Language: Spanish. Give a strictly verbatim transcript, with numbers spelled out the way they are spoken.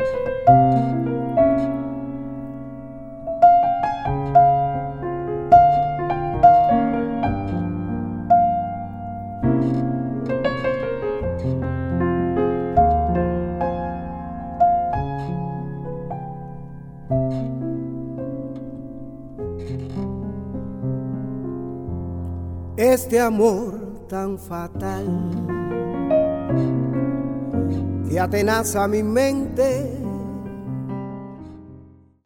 Este amor tan fatal que atenaza mi mente